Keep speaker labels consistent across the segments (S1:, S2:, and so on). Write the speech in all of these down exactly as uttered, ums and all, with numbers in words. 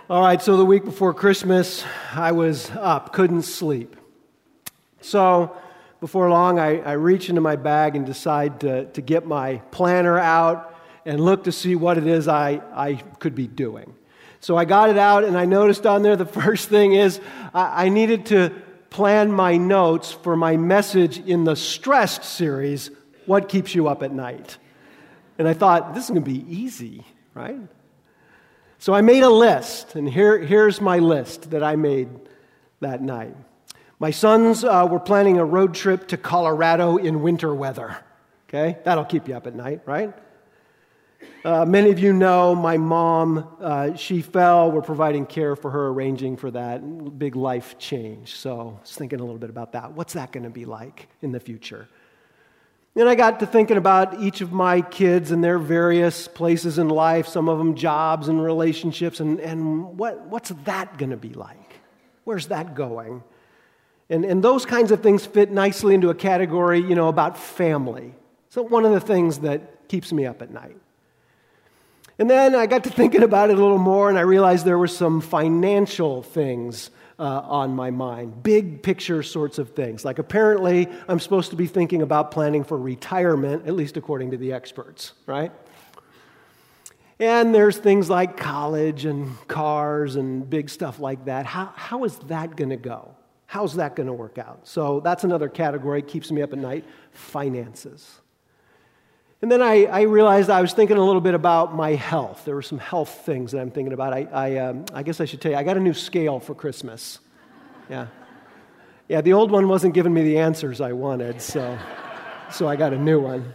S1: All right, so the week before Christmas, I was up, couldn't sleep. So before long, I, I reach into my bag and decide to, to get my planner out and look to see what it is I, I could be doing. So I got it out, and I noticed on there the first thing is I, I needed to plan my notes for my message in the Stressed series, What Keeps You Up at Night? And I thought, this is going to be easy, right? So I made a list, and here, here's my list that I made that night. My sons uh, were planning a road trip to Colorado in winter weather. Okay, that'll keep you up at night, right? Uh, many of you know my mom, uh, she fell. We're providing care for her, arranging for that. Big life change. So I was thinking a little bit about that. What's that going to be like in the future? And I got to thinking about each of my kids and their various places in life, some of them jobs and relationships, and, and what, what's that going to be like? Where's that going? And, and those kinds of things fit nicely into a category, you know, about family. So one of the things that keeps me up at night. And then I got to thinking about it a little more, and I realized there were some financial things Uh, on my mind, big picture sorts of things. Like apparently I'm supposed to be thinking about planning for retirement, at least according to the experts, right? And there's things like college and cars and big stuff like that. How, how is that going to go? How's that going to work out? So that's another category that keeps me up at night, finances. And then I, I realized I was thinking a little bit about my health. There were some health things that I'm thinking about. I, I, um, I guess I should tell you, I got a new scale for Christmas. Yeah. Yeah, the old one wasn't giving me the answers I wanted, so, so I got a new one.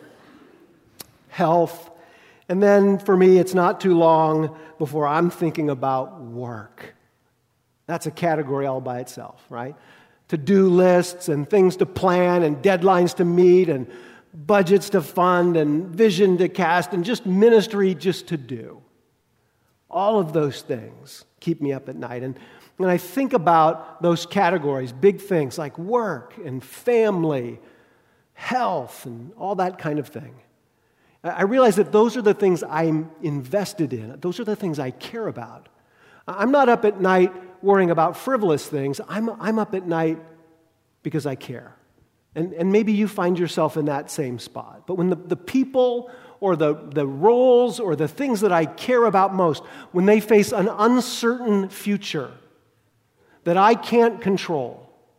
S1: Health. And then for me, it's not too long before I'm thinking about work. That's a category all by itself, right? To-do lists and things to plan and deadlines to meet and budgets to fund and vision to cast and just ministry just to do. All of those things keep me up at night. And when I think about those categories, big things like work and family, health, and all that kind of thing, I realize that those are the things I'm invested in. Those are the things I care about. I'm not up at night worrying about frivolous things. I'm, I'm up at night because I care. And, and maybe you find yourself in that same spot. But when the, the people or the, the roles or the things that I care about most, when they face an uncertain future that I can't control,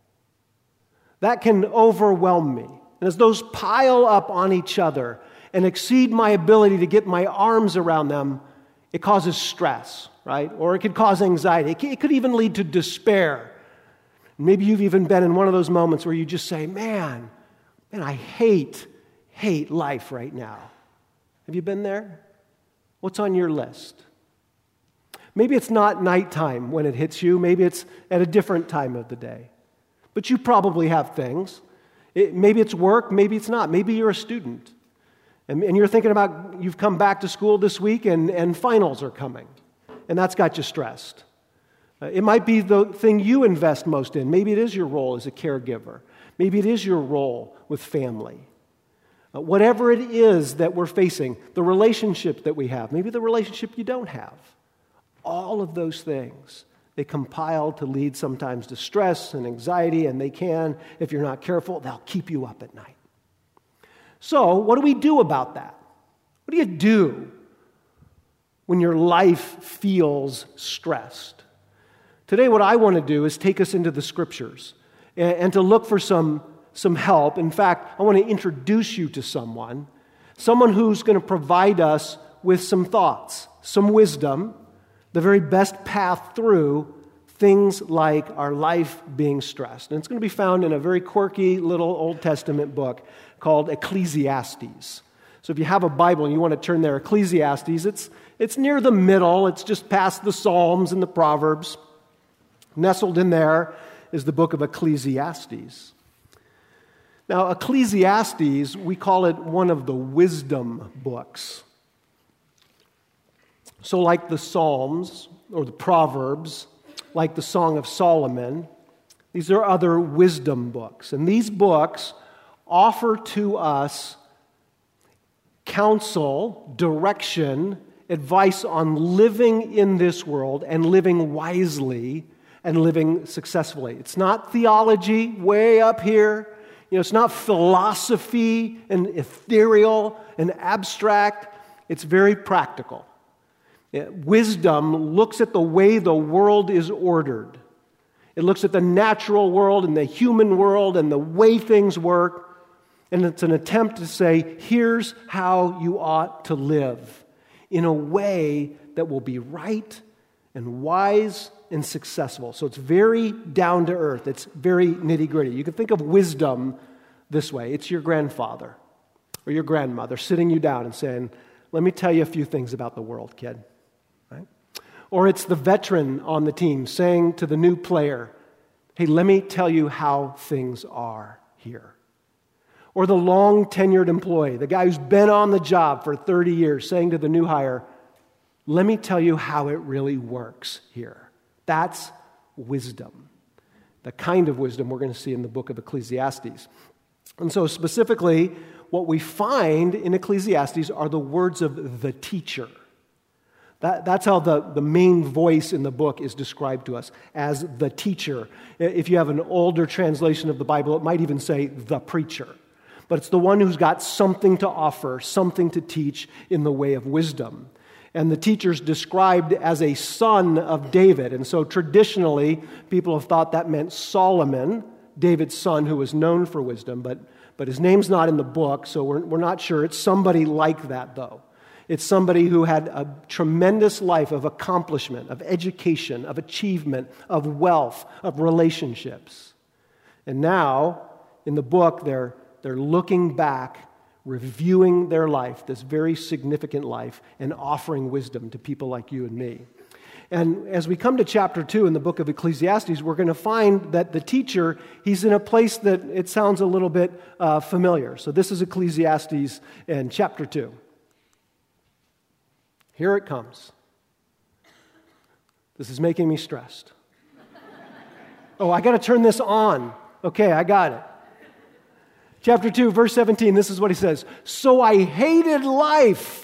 S1: that can overwhelm me. And as those pile up on each other and exceed my ability to get my arms around them, it causes stress, right? Or it could cause anxiety. It could even lead to despair. Maybe you've even been in one of those moments where you just say, man, man, I hate, hate life right now. Have you been there? What's on your list? Maybe it's not nighttime when it hits you. Maybe it's at a different time of the day. But you probably have things. It, maybe it's work, maybe it's not. Maybe you're a student. And, and you're thinking about, you've come back to school this week and, and finals are coming. And that's got you stressed. It might be the thing you invest most in. Maybe it is your role as a caregiver. Maybe it is your role with family. Uh, whatever it is that we're facing, the relationship that we have, maybe the relationship you don't have, all of those things, they compile to lead sometimes to stress and anxiety, and they can, if you're not careful, they'll keep you up at night. So, what do we do about that? What do you do when your life feels stressed? Today, what I want to do is take us into the Scriptures and, and to look for some, some help. In fact, I want to introduce you to someone, someone who's going to provide us with some thoughts, some wisdom, the very best path through things like our life being stressed. And it's going to be found in a very quirky little Old Testament book called Ecclesiastes. So if you have a Bible and you want to turn there, Ecclesiastes, it's, it's near the middle. It's just past the Psalms and the Proverbs. Nestled in there is the book of Ecclesiastes. Now, Ecclesiastes, we call it one of the wisdom books. So like the Psalms or the Proverbs, like the Song of Solomon, these are other wisdom books. And these books offer to us counsel, direction, advice on living in this world and living wisely and living successfully. It's not theology way up here. You know, it's not philosophy and ethereal and abstract. It's very practical. Wisdom looks at the way the world is ordered. It looks at the natural world and the human world and the way things work. And it's an attempt to say, here's how you ought to live in a way that will be right and wise and successful. So it's very down to earth. It's very nitty gritty. You can think of wisdom this way. It's your grandfather or your grandmother sitting you down and saying, let me tell you a few things about the world, kid. Right? Or it's the veteran on the team saying to the new player, hey, let me tell you how things are here. Or the long-tenured employee, the guy who's been on the job for thirty years, saying to the new hire, let me tell you how it really works here. That's wisdom, the kind of wisdom we're going to see in the book of Ecclesiastes. And so specifically, what we find in Ecclesiastes are the words of the teacher. That, that's how the, the main voice in the book is described to us, as the teacher. If you have an older translation of the Bible, it might even say the preacher. But it's the one who's got something to offer, something to teach in the way of wisdom. And the teacher's described as a son of David. And so traditionally, people have thought that meant Solomon, David's son, who was known for wisdom. But, but his name's not in the book, so we're, we're not sure. It's somebody like that, though. It's somebody who had a tremendous life of accomplishment, of education, of achievement, of wealth, of relationships. And now, in the book, they're, they're looking back, reviewing their life, this very significant life, and offering wisdom to people like you and me. And as we come to chapter two in the book of Ecclesiastes, we're going to find that the teacher, he's in a place that it sounds a little bit uh, familiar. So this is Ecclesiastes in chapter two. Here it comes. This is making me stressed. Oh, I got to turn this on. Okay, I got it. Chapter two, verse seventeen, this is what he says. So I hated life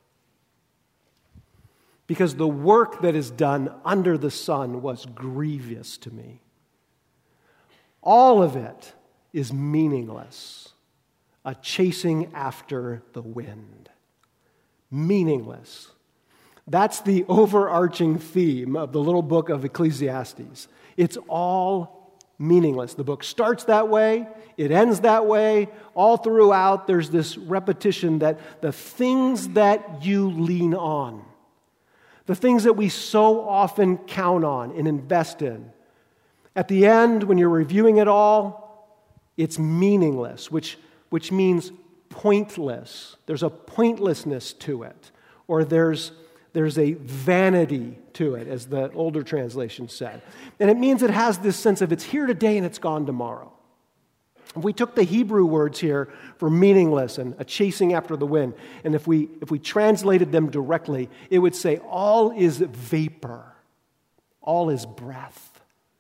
S1: because the work that is done under the sun was grievous to me. All of it is meaningless, a chasing after the wind. Meaningless. That's the overarching theme of the little book of Ecclesiastes. It's all meaningless. The book starts that way, it ends that way. All throughout, there's this repetition that the things that you lean on, the things that we so often count on and invest in, at the end, when you're reviewing it all, it's meaningless, which, which means pointless. There's a pointlessness to it, or there's There's a vanity to it, as the older translation said. And it means it has this sense of it's here today and it's gone tomorrow. If we took the Hebrew words here for meaningless and a chasing after the wind, and if we if we translated them directly, it would say all is vapor, all is breath.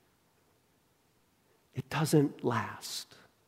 S1: It doesn't last.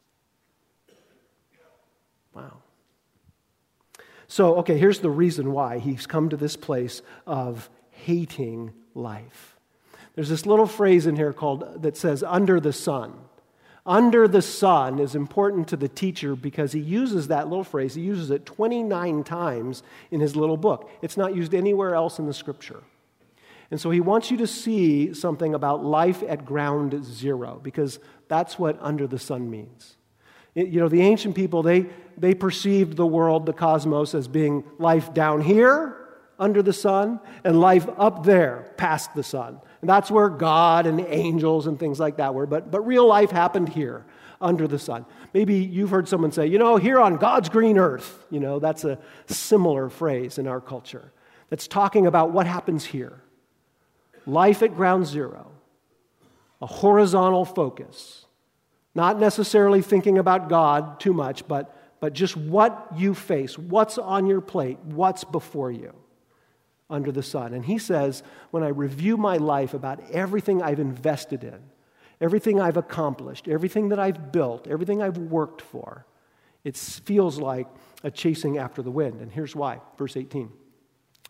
S1: Wow. So, okay, here's the reason why he's come to this place of hating life. There's this little phrase in here called that says under the sun. Under the sun is important to the teacher because he uses that little phrase. He uses it twenty-nine times in his little book. It's not used anywhere else in the scripture. And so he wants you to see something about life at ground zero, because that's what under the sun means. It, you know, the ancient people, they, they perceived the world, the cosmos, as being life down here under the sun and life up there past the sun. And that's where God and angels and things like that were. But, but real life happened here under the sun. Maybe you've heard someone say, you know, here on God's green earth. You know, that's a similar phrase in our culture that's talking about what happens here. Life at ground zero, a horizontal focus. Not necessarily thinking about God too much, but, but just what you face, what's on your plate, what's before you under the sun. And he says, when I review my life about everything I've invested in, everything I've accomplished, everything that I've built, everything I've worked for, it feels like a chasing after the wind. And here's why. Verse eighteen.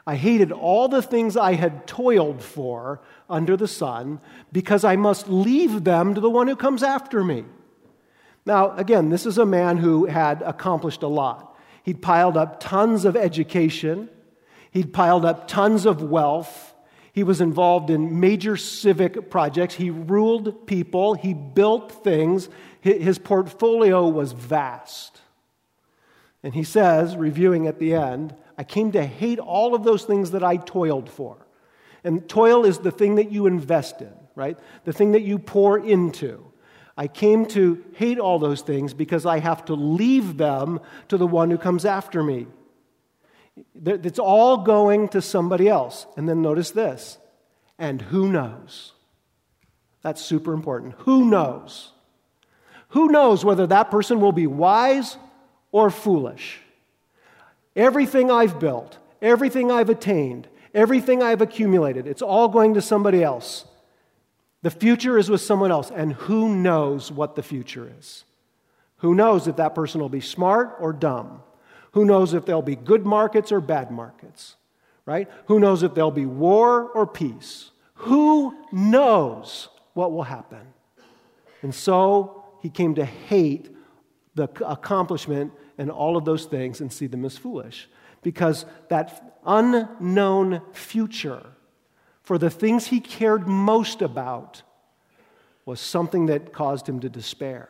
S1: I hated all the things I had toiled for under the sun because I must leave them to the one who comes after me. Now, again, this is a man who had accomplished a lot. He'd piled up tons of education. He'd piled up tons of wealth. He was involved in major civic projects. He ruled people. He built things. His portfolio was vast. And he says, reviewing at the end, I came to hate all of those things that I toiled for. And toil is the thing that you invest in, right? The thing that you pour into. I came to hate all those things because I have to leave them to the one who comes after me. It's all going to somebody else. And then notice this. And who knows? That's super important. Who knows? Who knows whether that person will be wise or foolish? Everything I've built, everything I've attained, everything I've accumulated, it's all going to somebody else. The future is with someone else. And who knows what the future is? Who knows if that person will be smart or dumb? Who knows if there'll be good markets or bad markets, right? Who knows if there'll be war or peace? Who knows what will happen? And so he came to hate the accomplishment and all of those things and see them as foolish. Because that unknown future for the things he cared most about was something that caused him to despair.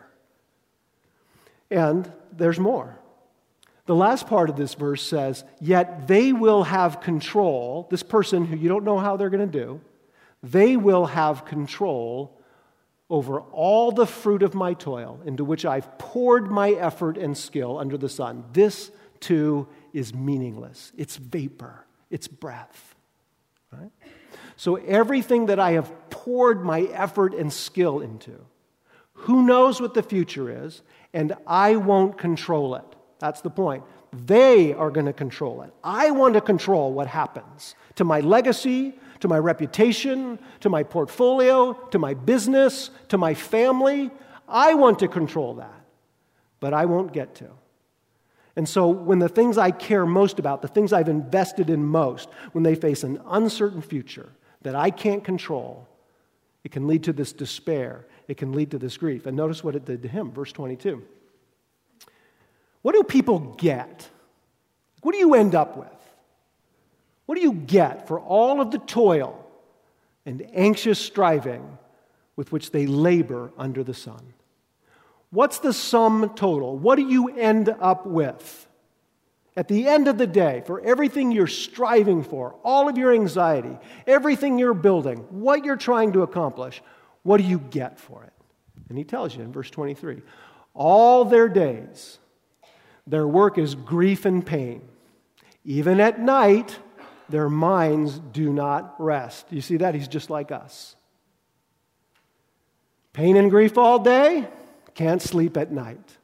S1: And there's more. The last part of this verse says, yet they will have control, this person who you don't know how they're going to do, they will have control over all the fruit of my toil into which I've poured my effort and skill under the sun. This, too, is meaningless. It's vapor. It's breath. Right? So everything that I have poured my effort and skill into, who knows what the future is, and I won't control it. That's the point. They are going to control it. I want to control what happens to my legacy, to my reputation, to my portfolio, to my business, to my family. I want to control that, but I won't get to. And so when the things I care most about, the things I've invested in most, when they face an uncertain future that I can't control, it can lead to this despair. It can lead to this grief. And notice what it did to him, verse twenty-two. What do people get? What do you end up with? What do you get for all of the toil and anxious striving with which they labor under the sun? What's the sum total? What do you end up with? At the end of the day, for everything you're striving for, all of your anxiety, everything you're building, what you're trying to accomplish, what do you get for it? And he tells you in verse twenty-three, all their days, their work is grief and pain. Even at night, their minds do not rest. You see that? He's just like us. Pain and grief all day, can't sleep at night.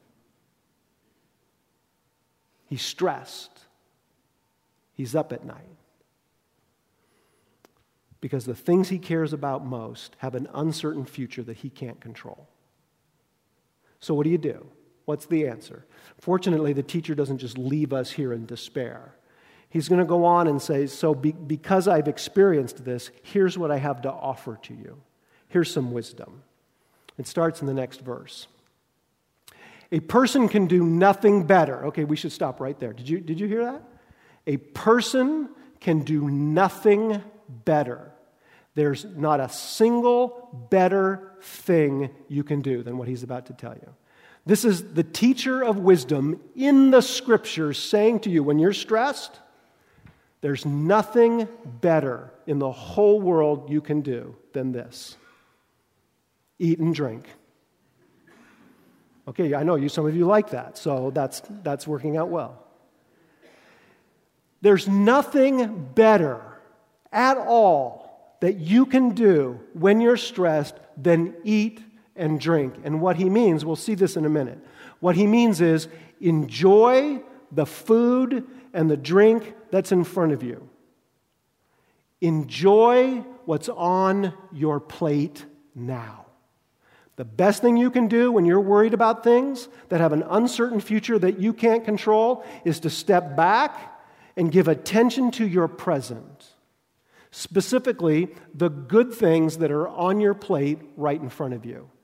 S1: He's stressed. He's up at night. Because the things he cares about most have an uncertain future that he can't control. So what do you do? What's the answer? Fortunately, the teacher doesn't just leave us here in despair. He's going to go on and say, so be, because I've experienced this, here's what I have to offer to you. Here's some wisdom. It starts in the next verse. A person can do nothing better. Okay, we should stop right there. Did you, did you hear that? A person can do nothing better. There's not a single better thing you can do than what he's about to tell you. This is the teacher of wisdom in the Scriptures saying to you, when you're stressed, there's nothing better in the whole world you can do than this. Eat and drink. Okay, I know you. Some of you like that, so that's that's working out well. There's nothing better at all that you can do when you're stressed than eat and drink. And what he means, we'll see this in a minute. What he means is enjoy the food and the drink that's in front of you. Enjoy what's on your plate now. The best thing you can do when you're worried about things that have an uncertain future that you can't control is to step back and give attention to your present, specifically the good things that are on your plate right in front of you.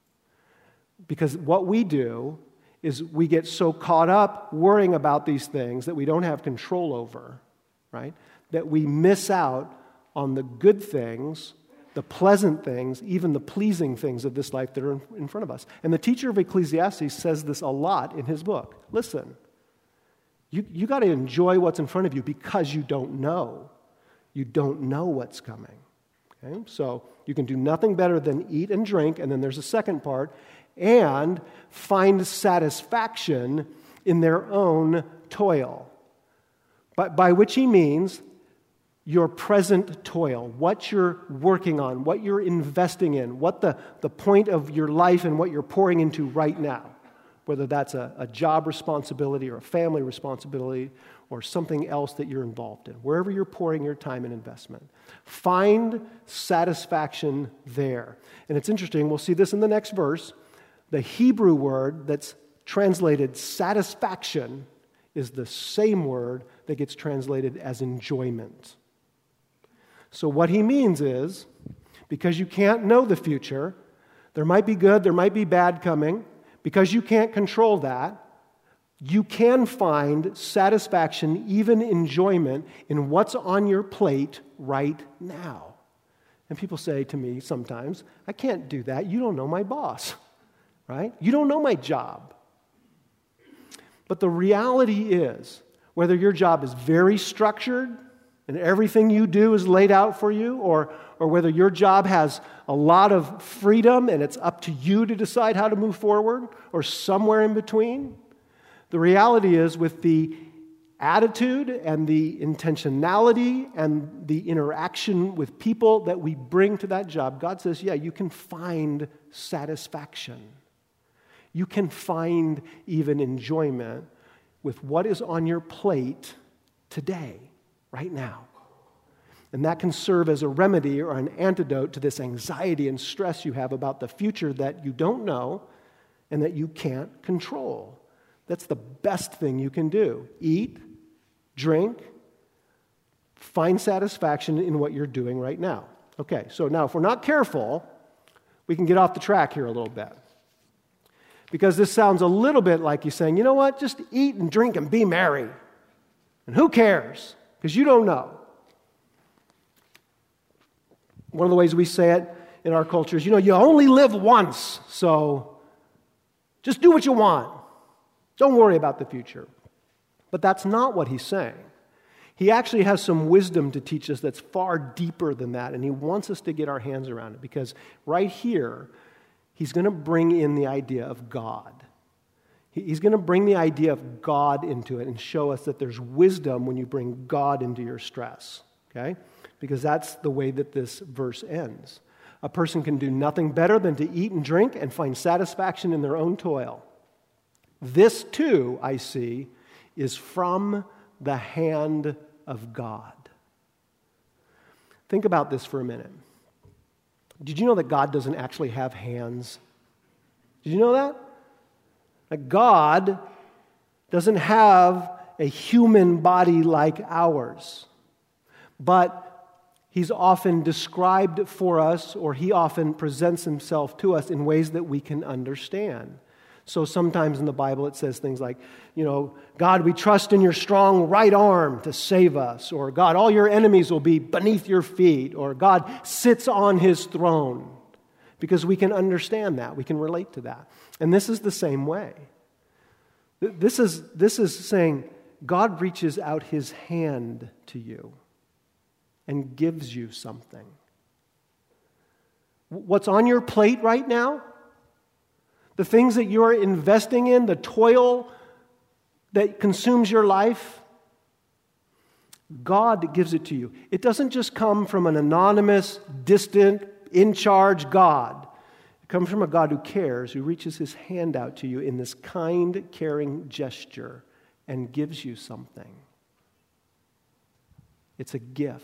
S1: Because what we do is we get so caught up worrying about these things that we don't have control over, right? That we miss out on the good things, the pleasant things, even the pleasing things of this life that are in front of us. And the teacher of Ecclesiastes says this a lot in his book. Listen, you, you got to enjoy what's in front of you because you don't know. You don't know what's coming. Okay? So you can do nothing better than eat and drink, and then there's a second part, and find satisfaction in their own toil. By, by which he means your present toil, what you're working on, what you're investing in, what the, the point of your life and what you're pouring into right now, whether that's a, a job responsibility or a family responsibility or something else that you're involved in, wherever you're pouring your time and investment. Find satisfaction there. And it's interesting, we'll see this in the next verse. The Hebrew word that's translated satisfaction is the same word that gets translated as enjoyment. So what he means is, because you can't know the future, there might be good, there might be bad coming, because you can't control that, you can find satisfaction, even enjoyment, in what's on your plate right now. And people say to me sometimes, I can't do that. You don't know my boss, right? You don't know my job. But the reality is, whether your job is very structured and everything you do is laid out for you, or, or whether your job has a lot of freedom and it's up to you to decide how to move forward, or somewhere in between, the reality is with the attitude and the intentionality and the interaction with people that we bring to that job, God says, yeah, you can find satisfaction. You can find even enjoyment with what is on your plate today, right now. And that can serve as a remedy or an antidote to this anxiety and stress you have about the future that you don't know and that you can't control. That's the best thing you can do. Eat, drink, find satisfaction in what you're doing right now. Okay, so now if we're not careful, we can get off the track here a little bit. Because this sounds a little bit like you saying, you know what, just eat and drink and be merry. And who cares? Because you don't know. One of the ways we say it in our culture is, you know, you only live once, so just do what you want. Don't worry about the future. But that's not what he's saying. He actually has some wisdom to teach us that's far deeper than that, and he wants us to get our hands around it, because right here, he's going to bring in the idea of God. He's going to bring the idea of God into it and show us that there's wisdom when you bring God into your stress, okay? Because that's the way that this verse ends. A person can do nothing better than to eat and drink and find satisfaction in their own toil. This, too, I see, is from the hand of God. Think about this for a minute. Did you know that God doesn't actually have hands? Did you know that? That God doesn't have a human body like ours, but he's often described for us, or he often presents himself to us in ways that we can understand. So sometimes in the Bible it says things like, you know, God, we trust in your strong right arm to save us, or God, all your enemies will be beneath your feet, or God sits on his throne, because we can understand that, we can relate to that. And this is the same way. This is, this is saying God reaches out his hand to you and gives you something. What's on your plate right now, the things that you're investing in, the toil that consumes your life, God gives it to you. It doesn't just come from an anonymous, distant, in-charge God. It comes from a God who cares, who reaches his hand out to you in this kind, caring gesture and gives you something. It's a gift.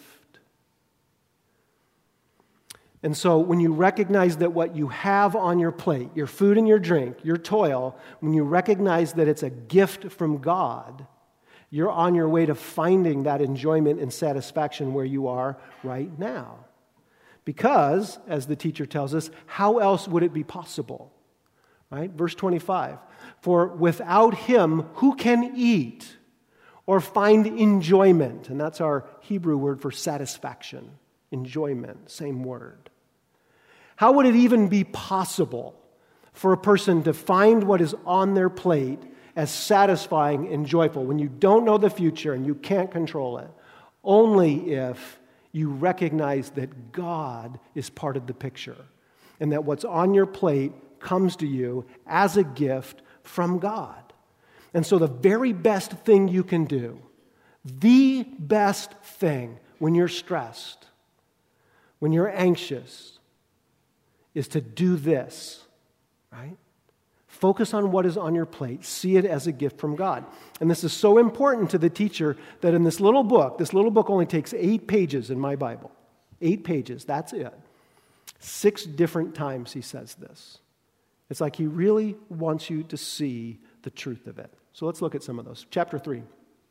S1: And so when you recognize that what you have on your plate, your food and your drink, your toil, when you recognize that it's a gift from God, You're on your way to finding that enjoyment and satisfaction where you are right now. Because, as the teacher tells us, how else would it be possible? Right? Verse twenty-five, for without him, who can eat or find enjoyment? And that's our Hebrew word for satisfaction, enjoyment, same word. How would it even be possible for a person to find what is on their plate as satisfying and joyful when you don't know the future and you can't control it? Only if you recognize that God is part of the picture and that what's on your plate comes to you as a gift from God. And so the very best thing you can do, the best thing when you're stressed, when you're anxious, is to do this, right? Focus on what is on your plate. See it as a gift from God. And this is so important to the teacher that in this little book, this little book only takes eight pages in my Bible. Eight pages, that's it. Six different times he says this. It's like he really wants you to see the truth of it. So let's look at some of those. Chapter three.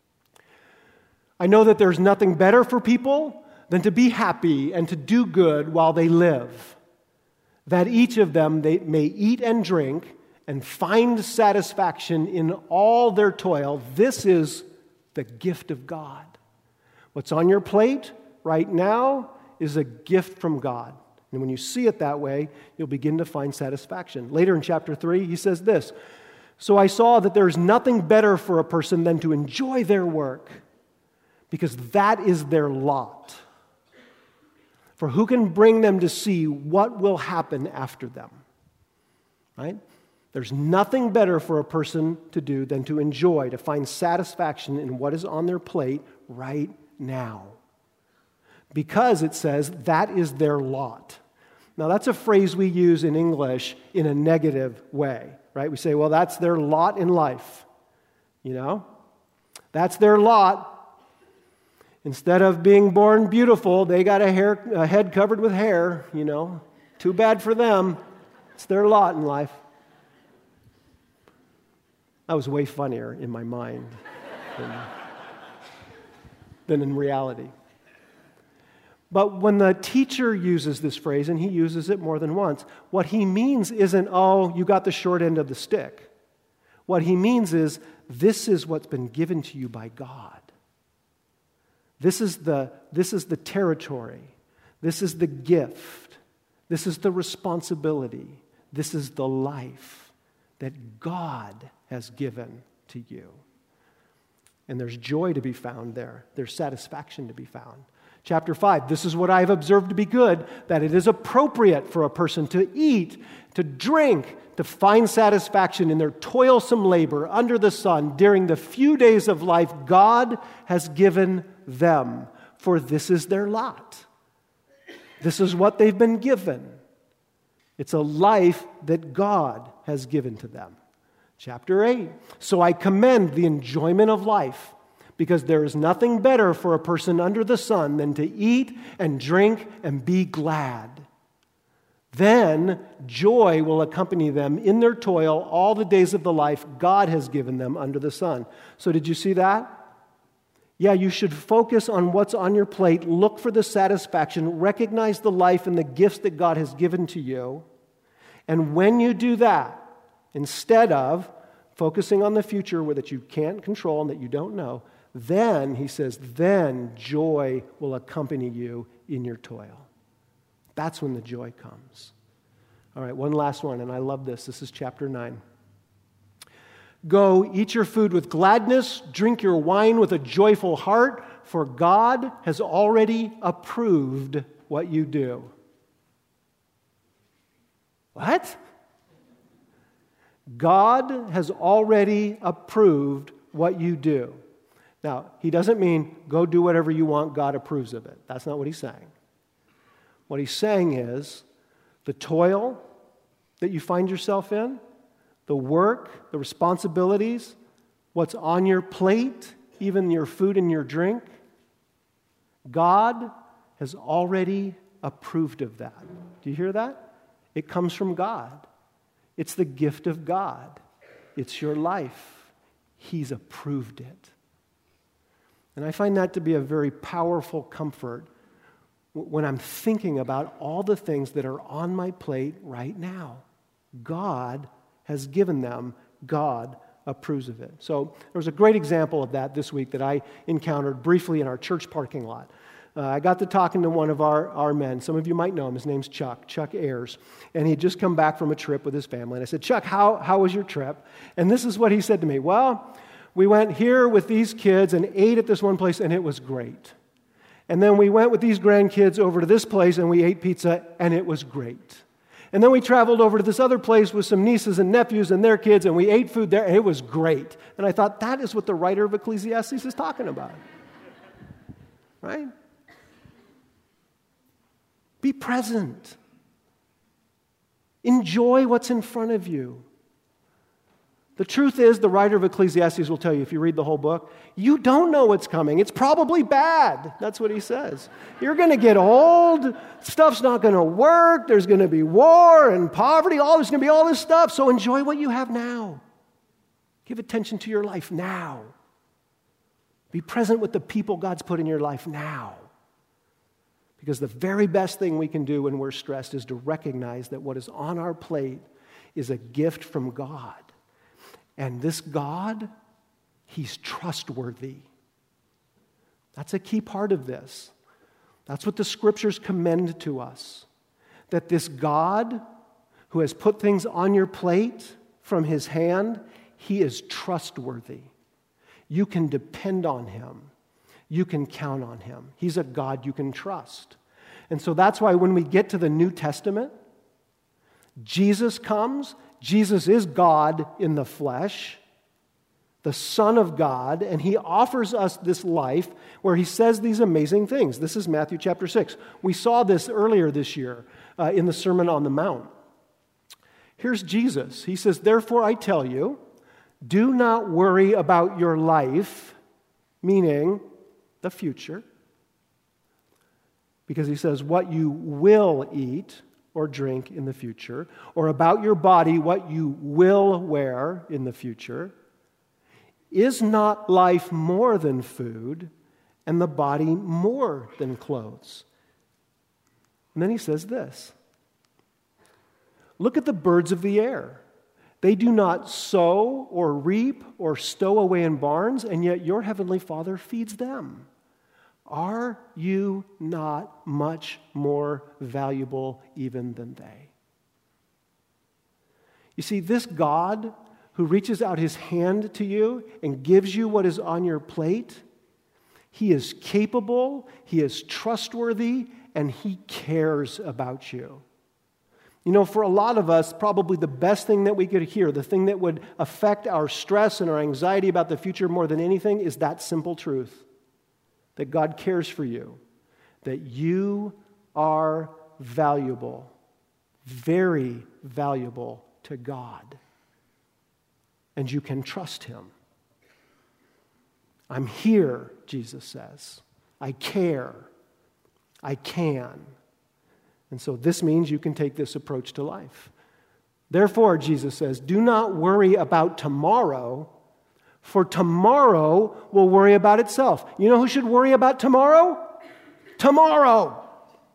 S1: I know that there's nothing better for people than to be happy and to do good while they live, that each of them they may eat and drink and find satisfaction in all their toil. This is the gift of God. What's on your plate right now is a gift from God. And when you see it that way, you'll begin to find satisfaction. Later in chapter three, he says this, so I saw that there's nothing better for a person than to enjoy their work, because that is their lot. For who can bring them to see what will happen after them? Right? There's nothing better for a person to do than to enjoy, to find satisfaction in what is on their plate right now. Because it says that is their lot. Now that's a phrase we use in English in a negative way, right? We say, well, that's their lot in life. You know? That's their lot. Instead of being born beautiful, they got a, hair, a head covered with hair, you know. Too bad for them. It's their lot in life. That was way funnier in my mind than, than in reality. But when the teacher uses this phrase, and he uses it more than once, what he means isn't, oh, you got the short end of the stick. What he means is, this is what's been given to you by God. This is the, this is the territory. This is the gift. This is the responsibility. This is the life that God has given to you. And there's joy to be found there. There's satisfaction to be found. Chapter five, this is what I have observed to be good, that it is appropriate for a person to eat, to drink, to find satisfaction in their toilsome labor under the sun during the few days of life God has given them, for this is their lot. This is what they've been given. It's a life that God has given to them. Chapter eight, so I commend the enjoyment of life, because there is nothing better for a person under the sun than to eat and drink and be glad. Then joy will accompany them in their toil all the days of the life God has given them under the sun. So did you see that? Yeah, you should focus on what's on your plate, look for the satisfaction, recognize the life and the gifts that God has given to you. And when you do that, instead of focusing on the future that you can't control and that you don't know, then, he says, then joy will accompany you in your toil. That's when the joy comes. All right, one last one, and I love this. This is chapter nine. Go, eat your food with gladness, drink your wine with a joyful heart, for God has already approved what you do. What? God has already approved what you do. Now, he doesn't mean go do whatever you want, God approves of it. That's not what he's saying. What he's saying is the toil that you find yourself in, the work, the responsibilities, what's on your plate, even your food and your drink, God has already approved of that. Do you hear that? It comes from God. It's the gift of God. It's your life. He's approved it. And I find that to be a very powerful comfort when I'm thinking about all the things that are on my plate right now. God has given them. God approves of it. So there was a great example of that this week that I encountered briefly in our church parking lot. Uh, I got to talking to one of our, our men. Some of you might know him. His name's Chuck, Chuck Ayers. And he'd just come back from a trip with his family. And I said, Chuck, how, how was your trip? And this is what he said to me. Well, we went here with these kids and ate at this one place, and it was great. And then we went with these grandkids over to this place, and we ate pizza, and it was great. And then we traveled over to this other place with some nieces and nephews and their kids, and we ate food there, and it was great. And I thought, that is what the writer of Ecclesiastes is talking about. Right? Be present. Enjoy what's in front of you. The truth is, the writer of Ecclesiastes will tell you, if you read the whole book, you don't know what's coming. It's probably bad. That's what he says. You're going to get old. Stuff's not going to work. There's going to be war and poverty. All There's going to be all this stuff. So enjoy what you have now. Give attention to your life now. Be present with the people God's put in your life now. Because the very best thing we can do when we're stressed is to recognize that what is on our plate is a gift from God. And this God, He's trustworthy. That's a key part of this. That's what the Scriptures commend to us. That this God who has put things on your plate from His hand, He is trustworthy. You can depend on Him. You can count on Him. He's a God you can trust. And so that's why when we get to the New Testament, Jesus comes. Jesus is God in the flesh, the Son of God, and He offers us this life where He says these amazing things. This is Matthew chapter six. We saw this earlier this year uh, in the Sermon on the Mount. Here's Jesus. He says, "Therefore I tell you, do not worry about your life," meaning the future, because He says, what you will eat or drink in the future, or about your body, what you will wear in the future. Is not life more than food, and the body more than clothes? And then He says this, look at the birds of the air. They do not sow or reap or stow away in barns, and yet your heavenly Father feeds them. Are you not much more valuable even than they? You see, this God who reaches out His hand to you and gives you what is on your plate, He is capable, He is trustworthy, and He cares about you. You know, for a lot of us, probably the best thing that we could hear, the thing that would affect our stress and our anxiety about the future more than anything, is that simple truth. That God cares for you, that you are valuable, very valuable to God, and you can trust Him. I'm here, Jesus says. I care. I can. And so this means you can take this approach to life. Therefore, Jesus says, do not worry about tomorrow, for tomorrow will worry about itself. You know who should worry about tomorrow? Tomorrow.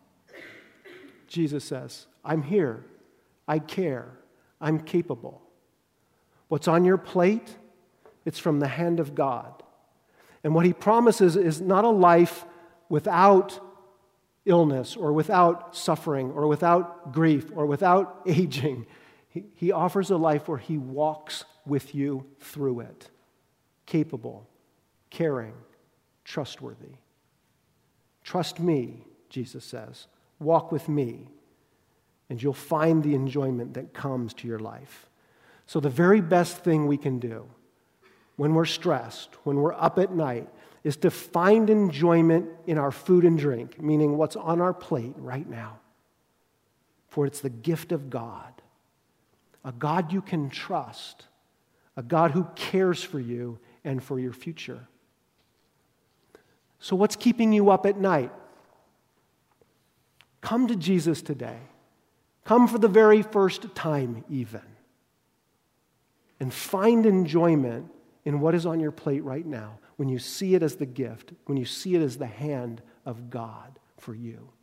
S1: Jesus says, I'm here. I care. I'm capable. What's on your plate? It's from the hand of God. And what He promises is not a life without illness or without suffering or without grief or without aging. He, he offers a life where He walks with you through it. Capable, caring, trustworthy. Trust me, Jesus says. Walk with me, and you'll find the enjoyment that comes to your life. So the very best thing we can do when we're stressed, when we're up at night, is to find enjoyment in our food and drink, meaning what's on our plate right now. For it's the gift of God, a God you can trust, a God who cares for you and for your future. So what's keeping you up at night? Come to Jesus today. Come for the very first time even. And find enjoyment in what is on your plate right now. when you see it as the gift, when you see it as the hand of God for you.